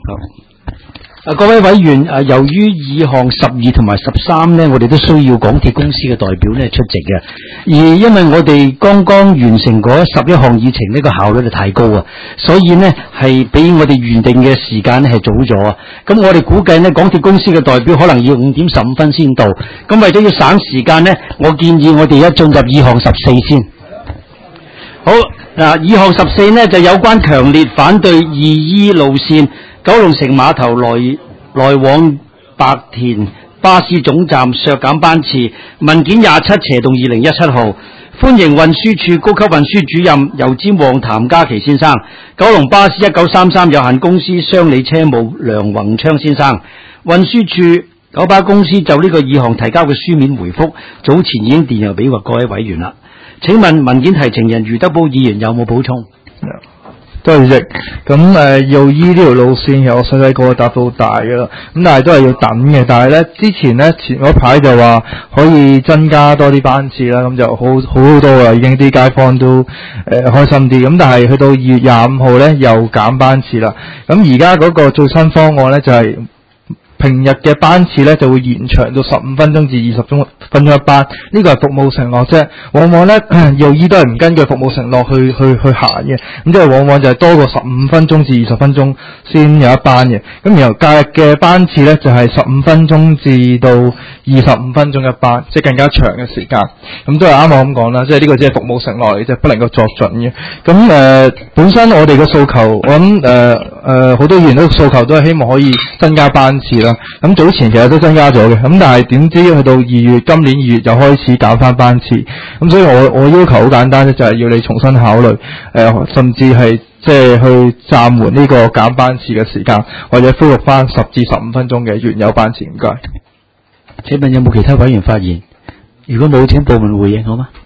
各位委員，由於議項12同埋13呢，我哋都需要港鐵公司嘅代表呢出席嘅。而因為我哋剛剛完成嗰11項議程，呢個效率就太高啊，所以呢係比我哋原定嘅時間呢係早咗啊。咁我哋估計呢，港鐵公司嘅代表可能要5點15分先到。咁為咗要省時間呢，我建議我哋一進入議項14先。好，嗱，議項14呢就有關強烈反對2E 路線九龍城碼頭來往白田巴士總站削減班次，文件27/2017號，歡迎運輸署高級運輸主任油尖旺譚家琪先生，九龍巴士1933有限公司商理車務梁宏昌先生。運輸署九巴公司就呢個議項提交嘅書面回覆，早前已經電郵俾各位委員啦。請問文件提呈人余德寶議員有冇補充？ 多謝主席。咁要依呢條路線，其實我細細個搭到大噶啦，咁但係都係要等嘅。但係咧之前嗰排就話可以增加多啲班次啦，咁就好多啦，已經啲街坊都開心啲。咁但係去到2月25號咧又減班次啦。咁而家嗰個最新方案咧就係平日嘅班次咧就會延長到15分鐘至20分鐘一班，呢個係服務承諾啫。往往咧又依都係唔根據服務承諾去行嘅，咁即係往往就係多過15分鐘至20分鐘先有一班嘅。咁然後假日嘅班次咧就係15分鐘至到25分鐘一班，即係更加長嘅時間。咁都係啱我咁講啦，即係呢個只係服務承諾嚟啫，不能夠作準嘅。咁本身我哋嘅訴求，我諗好多議員都訴求都係希望可以增加班次啦。咁早前其實都增加咗嘅，咁但係點知去到今年2月又開始減翻班次。咁所以我要求好簡單咧，就係要你重新考慮，甚至係即係去暫緩呢個減班次嘅時間，或者恢復翻10至15分鐘嘅原有班次。唔該。 請問有冇其他委員發言？如果冇，請部門回應好嗎？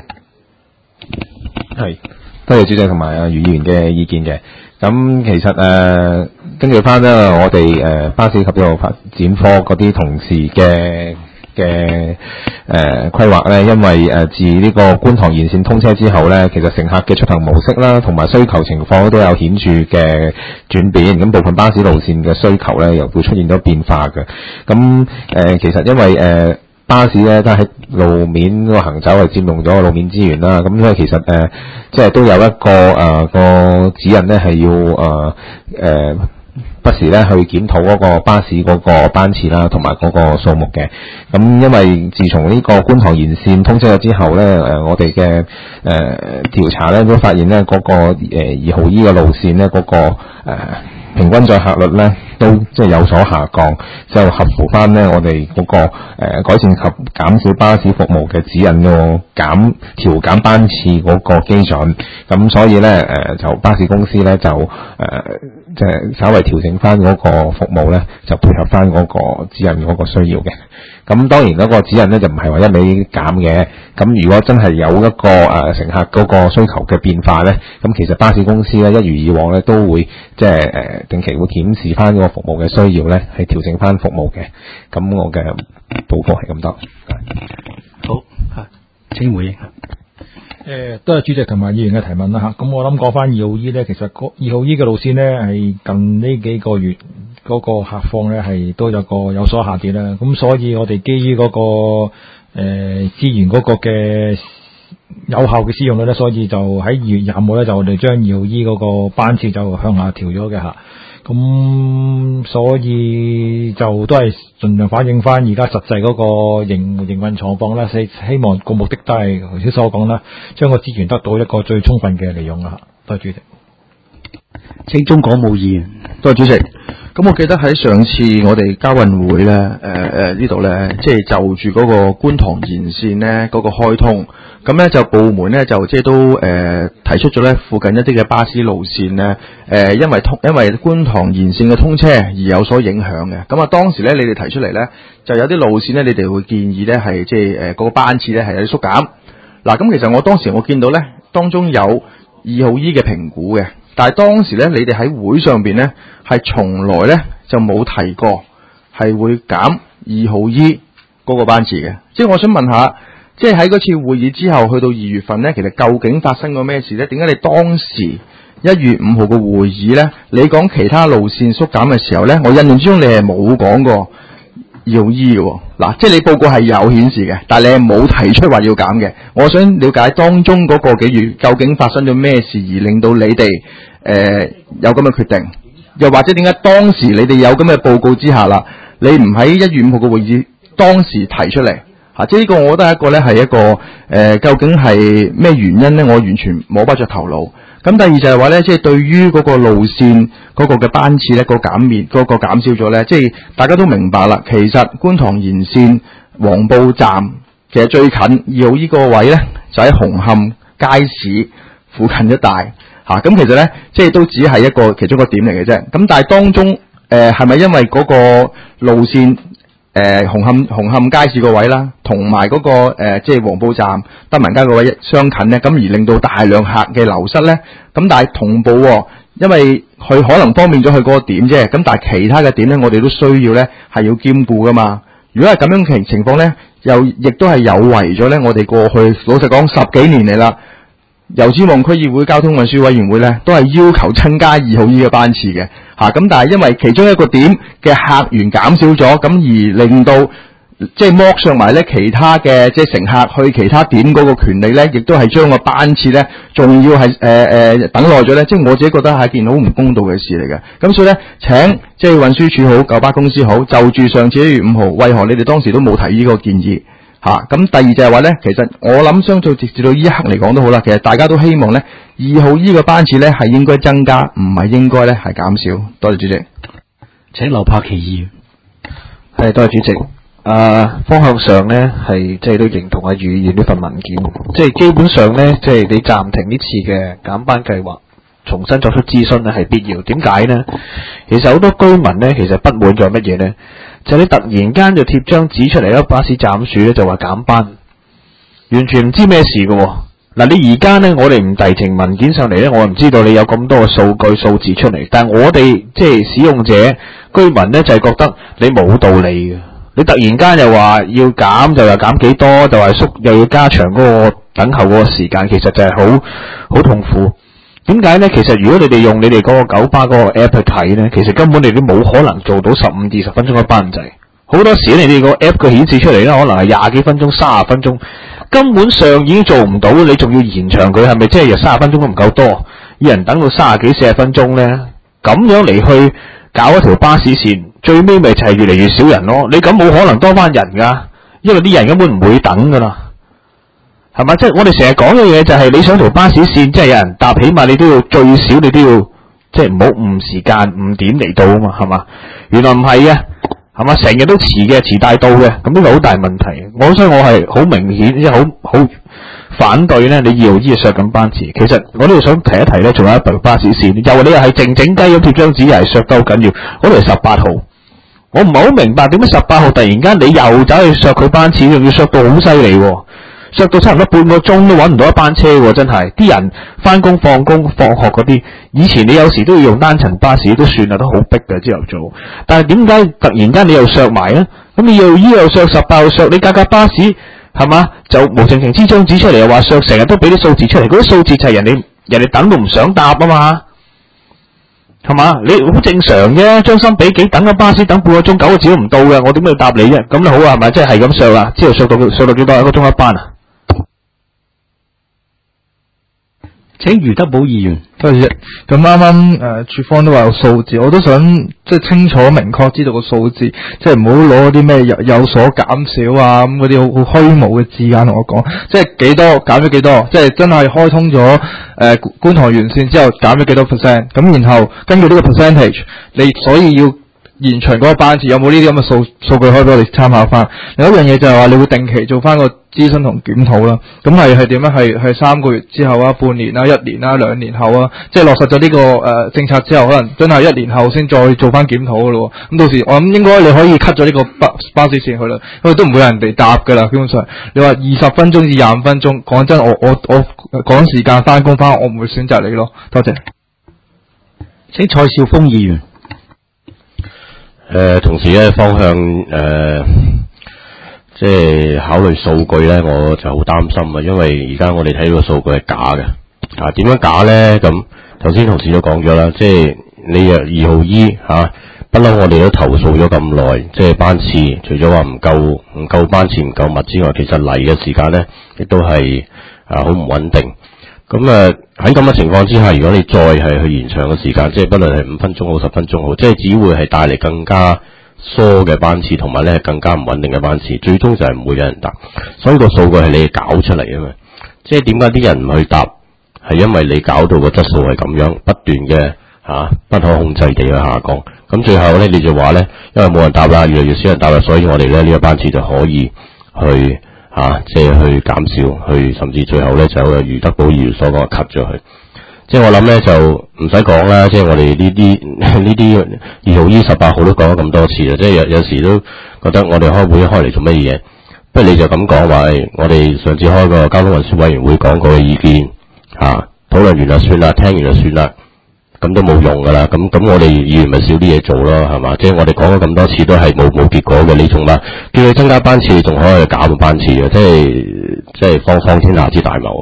係，多謝主席同埋余議員嘅意見嘅。咁其實根據翻啦，我哋巴士及鐵路發展科嗰啲同事嘅規劃咧，因為自呢個觀塘沿線通車之後咧，其實乘客嘅出行模式啦，同埋需求情況都有顯著嘅轉變。咁部分巴士路線嘅需求咧，又會出現咗變化嘅。咁其實因為巴士咧都喺路面個行走係佔用咗路面資源啦，咁所以其實即係都有一個指引咧，係要不時咧去檢討嗰個巴士嗰個班次啦，同埋嗰個數目嘅。咁因為自從呢個觀塘沿線通車咗之後咧，我哋嘅調查咧都發現咧嗰個2號 E 嘅路線咧嗰個平均載客率咧都即係有所下降，就合乎翻咧我哋嗰個改善及減少巴士服務嘅指引個調減班次嗰個基準。咁所以咧就巴士公司咧就即係稍微調整翻嗰個服務咧，就配合翻嗰個指引嗰個需要嘅。咁當然嗰個指引咧就唔係話一味減嘅。咁如果真係有一個乘客嗰個需求嘅變化咧，咁其實巴士公司咧一如以往咧都會即係定期會檢視翻嗰個服務嘅需要咧，係調整翻服務嘅。咁我嘅報告係咁多。 好，請回應。 都係主席同埋議員嘅提問啦嚇。咁我諗講翻2號 E 咧，其實2號 E 嘅路線咧係近呢幾個月嗰個客況咧係都有所下跌啦。咁所以我哋基於嗰個資源嗰個嘅有效嘅使用率咧，所以就喺2月25號咧就我哋將2號 E 嗰個班次就向下調咗嘅嚇。咁所以就都係盡量反映翻而家實際嗰個營運狀況啦。希望個目的都係頭先所講啦，將個資源得到一個最充分嘅利用啦。多謝主席。 請中港務議員。 多謝主席。咁我記得喺上次我哋交運會咧，呢度咧，即係就住嗰個觀塘沿線咧嗰個開通，咁咧就部門咧就即係都提出咗咧附近一啲嘅巴士路線咧，因為觀塘沿線嘅通車而有所影響嘅。咁啊當時咧你哋提出嚟咧，就有啲路線咧你哋會建議咧係即係嗰個班次咧係有啲縮減。嗱，咁其實我當時我見到咧當中有2號 E 嘅評估嘅。但係當時咧，你哋喺會上邊咧係從來咧就冇提過係會減2號 E 嗰個班次嘅。即係我想問下，即係喺嗰次會議之後，去到2月份咧，其實究竟發生過咩事咧？點解你當時 1月5號嘅會議咧，你講其他路線縮減嘅時候咧，我印象之中你係冇講過要醫嘅喎。嗱，即係你報告係有顯示嘅，但係你係冇提出話要減嘅。我想了解當中嗰個幾月究竟發生咗咩事，而令到你哋有咁嘅決定，又或者點解當時你哋有咁嘅報告之下啦，你唔喺1月5號嘅會議當時提出嚟？即係呢個我覺得係一個究竟係咩原因咧？我完全摸不着頭腦。咁第二就係話咧，即係對於嗰個路線嗰個嘅班次咧，個減少咗咧，即係大家都明白啦。其實觀塘沿線黃埔站其實最近2號呢個位咧，就喺紅磡街市附近一帶咁其實咧，即係都只係一個其中一個點嚟嘅啫。咁但係當中係咪因為嗰個路線紅磡街市個位啦，同埋嗰個即係黃埔站德民街個位相近咧，咁而令到大量客嘅流失咧？咁但係同步因為佢可能方便咗佢嗰個點啫，咁但係其他嘅點咧，我哋都需要咧係要兼顧噶嘛。如果係咁樣情況咧，亦都係有違咗咧我哋過去老實講10幾年嚟啦，油尖旺區議會交通運輸委員會咧都係要求增加2號呢個班次嘅咁但係因為其中一個點嘅客源減少咗，咁而令到即係剝削埋咧其他嘅即係乘客去其他點嗰個權利咧，亦都係將個班次咧仲要係等耐咗咧，即係我自己覺得係一件好唔公道嘅事嚟嘅。咁所以咧，請即係運輸署好、九巴公司好，就住上次1月5號，為何你哋當時都冇提呢個建議？咁第二就係話咧，其實我諗相對直至到呢一刻嚟講都好啦，其實大家都希望咧2號呢個班次咧係應該增加，唔係應該咧係減少。多謝主席。 請劉柏祺議員。 係，多謝主席。方向上咧係即係都認同阿余議員呢份文件，即係基本上咧即係你暫停呢次嘅減班計劃，重新作出諮詢咧係必要。點解呢？其實好多居民咧其實不滿咗乜嘢呢？就係你突然間就貼張紙出嚟啦，巴士斬樹咧就話減班，完全唔知咩事嘅。嗱，你而家咧我哋唔遞呈文件上嚟咧，我唔知道你有咁多嘅數據數字出嚟，但係我哋即係使用者居民咧就係覺得你冇道理嘅。你突然間又話要減，就又減幾多，就話縮又要加長嗰個等候嗰個時間，其實就係好痛苦。點解呢？其實如果你哋用你哋嗰個九巴嗰個 app 去睇呢，其實根本你都冇可能做到15至20分鐘嘅班制。好多時你哋個 app 佢顯示出嚟呢，可能係20幾分鐘、30分鐘，根本上已經做唔到，你仲要延長佢，係咪即係30分鐘都唔夠多？有人等到30幾40分鐘呢，咁樣嚟去搞一條巴士線，最尾咪就係越嚟越少人咯。你咁冇可能多翻人噶，因為啲人根本唔會等噶啦，係咪？即係我哋成日講嘅嘢就係你想條巴士線，即係有人搭，起碼你都要最少你都要即係唔好誤時間誤點嚟到啊嘛，係嘛？原來唔係嘅，係嘛？成日都遲嘅，遲大到嘅，咁呢個好大問題。所以我係好明顯，即係好反對咧。你2號依削緊班次，其實我呢度想提一提咧，仲有一條巴士線，你又係靜靜雞咁貼張紙，又係削得好緊要。嗰度係18號，我唔係好明白點解18號突然間你又走去削佢班次，仲要削到好犀利，削到差唔多半個鐘都揾唔到一班車喎，真係啲人翻工放工放學嗰啲，以前你有時都要用單層巴士都算啦，都好逼嘅朝頭早。但係點解突然間你又削埋咧？咁你又削18號削，你架巴士係嘛？就無情情黐張紙出嚟，又話削，成日都俾啲數字出嚟，嗰啲數字就係人哋等到唔想搭啊嘛，係嘛？你好正常啫，將心比己，等個巴士等半個鐘9個字都唔到嘅，我點解要搭你啫？咁就好啊，係咪？即係咁削啦，之後削到幾多？1個鐘一班啊？ 請余德寶議員。 多謝。咁啱啱署方都話有數字，我都想即係清楚明確知道個數字，即係唔好攞啲咩有所減少啊咁嗰啲好虛無嘅字眼同我講，即係幾多減咗幾多，即係真係開通咗觀塘沿線之後減咗幾多 percent， 咁然後根據呢個 percentage， 你所以要延長嗰個班次，有冇呢啲咁嘅數據可以俾我哋參考翻？另一樣嘢就係話你會定期做翻個諮詢同檢討啦。咁係點樣？係3個月之後啊、半年啊、1年啊、2年後啊，即係落實咗呢個政策之後，可能真係1年後先再做翻檢討噶咯。咁到時我諗應該你可以 cut 咗呢個巴士線去啦，因為都唔會有人哋搭噶啦。基本上你話20分鐘至25分鐘，講真，我趕時間翻工翻，我唔會選擇你咯。多謝。 請蔡少峰議員。 同時咧方向即係考慮數據咧，我就好擔心啊，因為而家我哋睇到個數據係假嘅，點樣假咧？咁頭先同事都講咗啦，即係你2號E不嬲，我哋都投訴咗咁耐，即係班次除咗話唔夠班次唔夠密之外，其實嚟嘅時間咧亦都係好唔穩定。咁喺咁嘅情況之下，如果你再係去延長嘅時間，即係不論係5分鐘好10分鐘好，即係只會係帶嚟更加疏嘅班次，同埋咧更加唔穩定嘅班次，最終就係唔會有人答。所以個數據係你搞出嚟啊嘛，即係點解啲人唔去答，係因為你搞到個質素係咁樣不斷嘅不可控制地去下降。咁最後咧你就話咧，因為冇人答啦，越嚟越少人答啦，所以我哋咧呢一班次就可以去即係去減少，去甚至最後咧就如德寶議員所講 cut 咗佢。即係我諗咧就唔使講啦，即係我哋呢啲2號E 18號都講咗咁多次啦，即係有時都覺得我哋開會開嚟做乜嘢？不如你就咁講話，我哋上次開個交通運輸委員會講過嘅意見討論完就算啦，聽完就算啦，咁都冇用噶啦。咁我哋議員咪少啲嘢做咯，係嘛？即係我哋講咗咁多次都係冇結果嘅，你仲話叫佢增加班次，仲可以減班次嘅，即係方天下之大謀。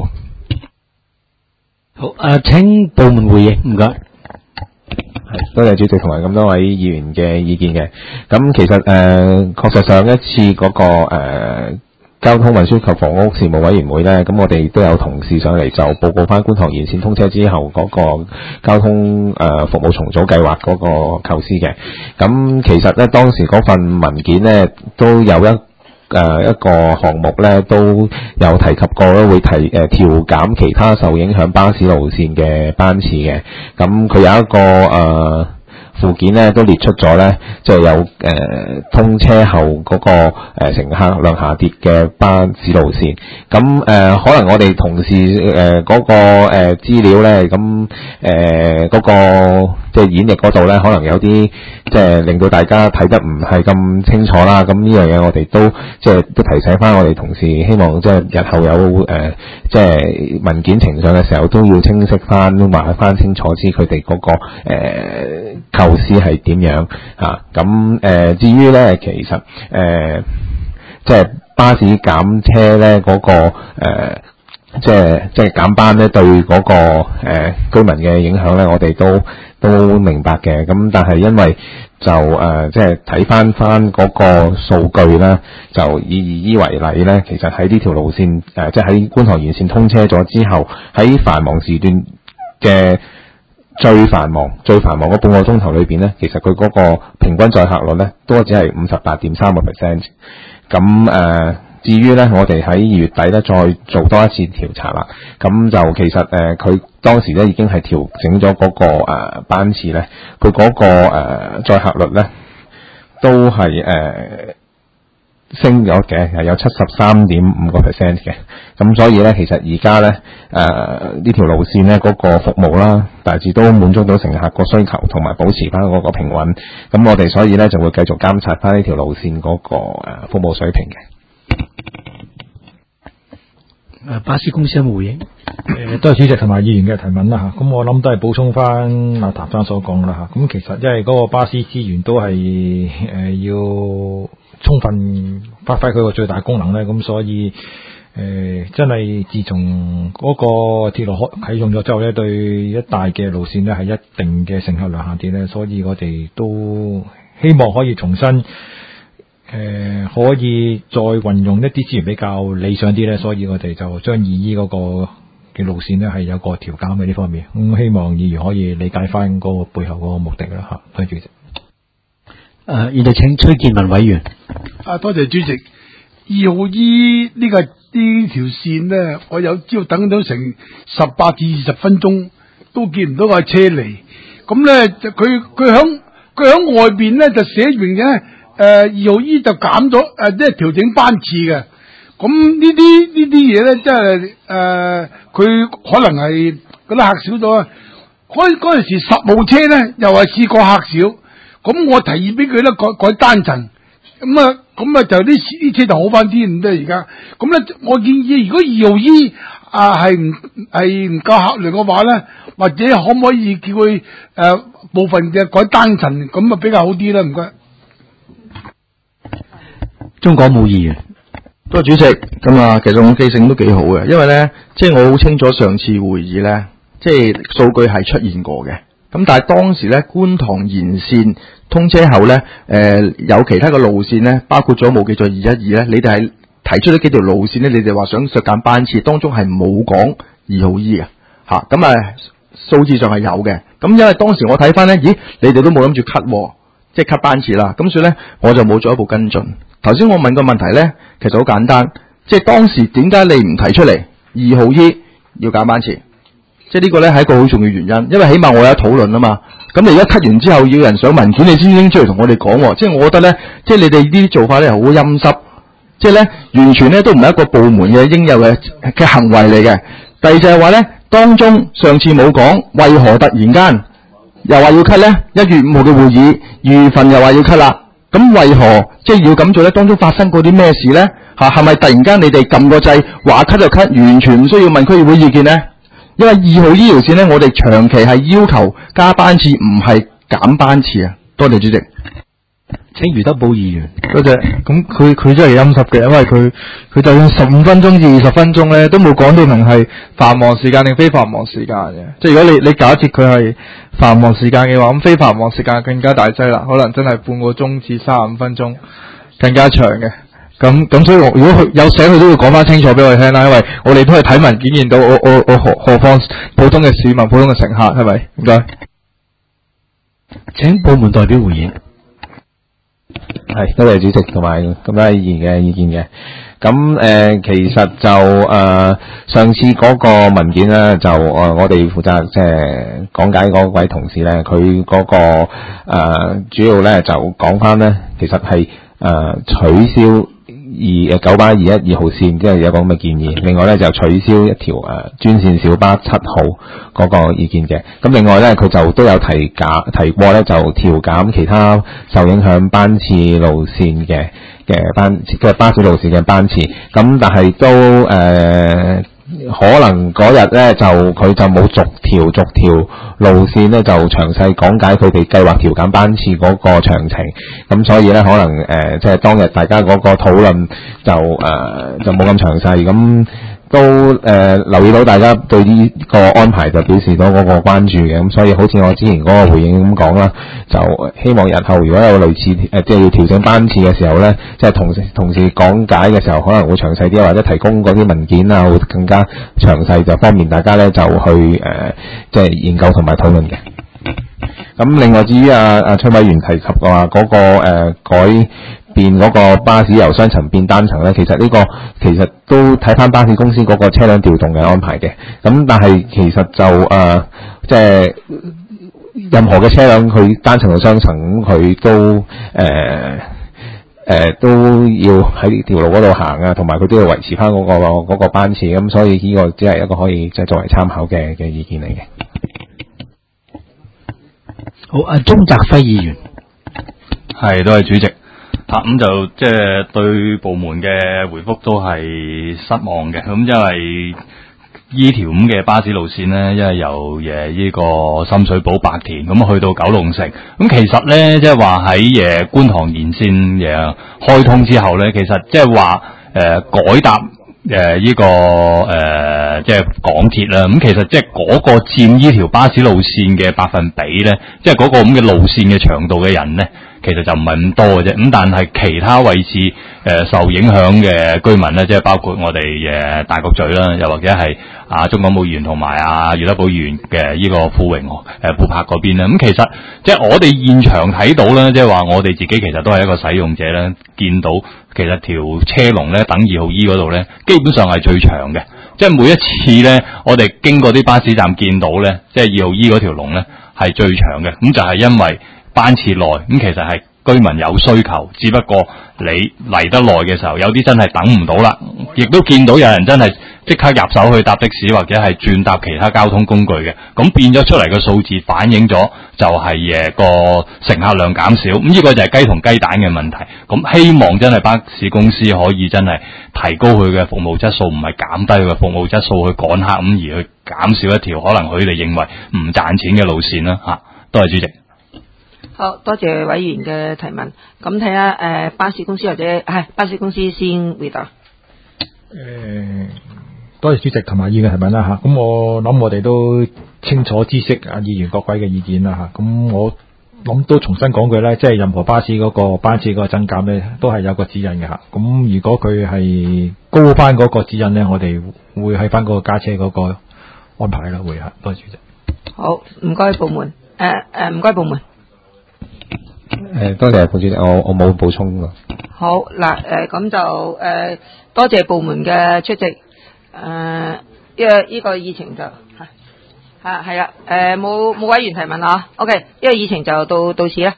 好，請部門回應，唔該。 多謝主席同埋咁多位議員嘅意見嘅。咁其實確實上一次嗰個交通運輸及房屋事務委員會咧，咁我哋都有同事上嚟就報告翻觀塘沿線通車之後嗰個交通服務重組計劃嗰個構思嘅。咁其實咧當時嗰份文件咧都有一個項目咧都有提及過咧，會調減其他受影響巴士路線嘅班次嘅。咁佢有一個附件咧都列出咗咧，即係有通車後嗰個乘客量下跌嘅巴士路線。咁可能我哋同事嗰個資料咧，咁嗰個即係演繹嗰度咧，可能有啲即係令到大家睇得唔係咁清楚啦。咁呢樣嘢我哋都即係都提醒翻我哋同事，希望即係日後有即係文件呈上嘅時候都要清晰翻，話翻清楚知佢哋嗰個構思係點樣咁至於咧，其實即係巴士減車咧嗰個即係減班咧對嗰個居民嘅影響咧，我哋都明白嘅。咁但係因為就即係睇翻嗰個數據啦，就以2E為例咧，其實喺呢條路線即係喺觀塘沿線通車咗之後，喺繁忙時段嘅最繁忙嗰半個鐘頭裏邊咧，其實佢嗰個平均載客率咧都只係 58.3%。咁至於咧，我哋喺2月底咧再做多一次調查啦。咁就其實佢當時咧已經係調整咗嗰個班次咧，佢嗰個載客率咧都係升咗嘅，係有 73.5% 嘅。咁所以咧，其實而家咧呢條路線咧嗰個服務啦，大致都滿足到乘客個需求，同埋保持翻嗰個平穩。咁我哋所以咧就會繼續監察翻呢條路線嗰個服務水平嘅。 巴士公司有冇回應？ 都係主席同埋議員嘅提問啦吓，咁我諗都係補充翻阿譚生所講啦吓。咁其實因為嗰個巴士資源都係要充分發揮佢個最大功能咧，咁所以真係自從嗰個鐵路啟用咗之後咧，對一大嘅路線咧係一定嘅乘客量下跌咧，所以我哋都希望可以重新可以再運用一啲資源比較理想啲咧，所以我哋就將2E嗰個嘅路線咧係有個調減嘅呢方面。咁希望議員可以理解翻嗰個背後嗰個目的啦吓。多謝主席。 現在請崔建文委員。 多謝主席。2號E呢條線咧，我有朝等到成18至20分鐘都見唔到架車嚟。咁咧就佢響外邊咧就寫明嘅。2號E就減咗即係調整班次嘅。咁呢啲嘢咧，即係佢可能係嗰啲客少咗啊。嗰陣時10號車咧，又係試過客少。咁我提議俾佢咧改單層。咁啊就啲車就好翻啲咁多而家。咁咧我建議，如果2號E係唔夠客量嘅話咧，或者可唔可以叫佢部分嘅改單層，咁啊比較好啲啦。唔該。 中港冇議員。 多謝主席。咁其實我記性都幾好嘅，因為咧，即係我好清楚上次會議咧， 即係數據係出現過嘅。咁但係當時咧，觀塘延線通車後咧，有其他嘅路線咧，包括咗冇記錯212咧，你哋係提出咗幾條路線咧，你哋話想削減班次，當中係冇講2號 E 嘅嚇。咁數字上係有嘅。咁因為當時我睇翻咧，咦，你哋都冇諗住 cut，即係 cut 班次啦。咁所以咧，我就冇做一步跟進。頭先我問個問題咧，其實好簡單，即係當時點解你唔提出嚟2號 E 要減班次？即係呢個咧係一個好重要原因，因為起碼我有討論啊嘛。咁你而家 cut 完之後要人上文件，你先拎出嚟同我哋講。即係我覺得咧，即係你哋呢啲做法咧係好陰濕，即係咧完全咧都唔係一個部門嘅應有嘅行為嚟嘅。第二就係話咧，當中上次冇講，為何突然間又話要 cut 咧？1月5號嘅會議2月份又話要 cut 啦。咁為何即係要咁做咧？當中發生過啲咩事咧？係咪突然間你哋撳個掣話 cut 就 cut，完全唔需要問區議會意見咧？因為2號呢條線咧，我哋長期係要求加班次，唔係減班次啊！多謝主席。 請余德寶議員。 多謝。咁佢真係陰濕嘅，因為佢就算15分鐘至20分鐘咧，都冇講到明係繁忙時間定非繁忙時間嘅。即係如果你假設佢係繁忙時間嘅話，咁非繁忙時間更加大劑啦，可能真係半個鐘至35分鐘更加長嘅。咁所以如果佢有寫，佢都要講翻清楚俾我哋聽啦，因為我哋都係睇文件見到，我何況普通嘅市民、普通嘅乘客，係咪？唔該。 請部門代表回應。 係，多謝主席同埋咁多議員嘅意見嘅。咁其實就上次嗰個文件咧，就我哋負責即係講解嗰位同事咧，佢嗰個主要咧就講翻咧，其實係取消九巴21 2號線，即係有個咁嘅建議。另外咧就取消一條專線小巴7號嗰個意見嘅。咁另外咧佢就都有提過咧，就調減其他受影響班次路線嘅巴士路線嘅班次。咁但係都可能嗰日咧就佢就冇逐條路線咧就詳細講解佢哋計劃調減班次嗰個詳情，咁所以咧可能即係當日大家嗰個討論就冇咁詳細，咁都留意到大家對呢個安排就表示到嗰個關注嘅，咁所以好似我之前嗰個回應咁講啦，就希望日後如果有類似即係要調整班次嘅時候咧，即係同時講解嘅時候可能會詳細啲，或者提供嗰啲文件啊會更加詳細，就方便大家咧就去即係研究同埋討論嘅。咁另外至於崔委員提及嘅話嗰個改變嗰個巴士由雙層變單層咧，其實呢個其實都睇翻巴士公司嗰個車輛調動嘅安排嘅。咁但係其實就即係任何嘅車輛佢單層到雙層，佢都都要喺條路嗰度行啊，同埋佢都要維持翻嗰個班次。咁所以呢個只係一個可以即係作為參考嘅意見嚟嘅。 好，鍾澤輝議員。 係，多謝主席。咁就即係對部門嘅回覆都係失望嘅。咁因為呢條咁嘅巴士路線呢，因為由呢個深水埗白田咁去到九龍城，咁其實呢，即係話喺觀塘沿線開通之後呢，其實即係話改搭呢個即係港鐵啦。咁其實即係嗰個佔呢條巴士路線嘅百分比呢，即係嗰個咁嘅路線嘅長度嘅人呢，其實就唔係咁多嘅啫。咁但係其他位置受影響嘅居民咧，即係包括我哋大角咀啦，又或者係鍾港武議員同埋余德寶議員嘅呢個富榮富柏嗰邊咧。咁其實即係我哋現場睇到咧，即係話我哋自己其實都係一個使用者咧，見到其實條車龍咧等2號 E 嗰度咧，基本上係最長嘅。即係每一次咧，我哋經過啲巴士站見到咧，即係2號 E 嗰條龍咧係最長嘅。咁就係因為班次耐，咁其實係居民有需求，只不過你嚟得耐嘅時候，有啲真係等唔到啦，亦都見到有人真係即刻入手去搭的士或者係轉搭其他交通工具嘅，咁變咗出嚟嘅數字反映咗就係個乘客量減少，咁呢個就係雞同雞蛋嘅問題。咁希望真係巴士公司可以真係提高佢嘅服務質素，唔係減低佢嘅服務質素去趕客，咁而去減少一條可能佢哋認為唔賺錢嘅路線啦。多謝主席。 好多謝委員嘅提問，咁睇下巴士公司或者係巴士公司先回答。 多謝主席同埋議員嘅提問啦嚇，咁我諗我哋都清楚知悉議員各位嘅意見啦嚇。咁我諗都重新講句咧，即係任何巴士嗰個班次嗰個增減咧，都係有個指引嘅嚇。咁如果佢係高翻嗰個指引咧，我哋會喺翻嗰個加車嗰個安排啦，會嚇。多謝主席。 好，唔該部門，唔該部門。 多謝副主席，我冇補充㗎。 好嗱，咁就多謝部門嘅出席，呢個議程就係啦，冇委員提問啊 ，OK，呢個議程就到此啦。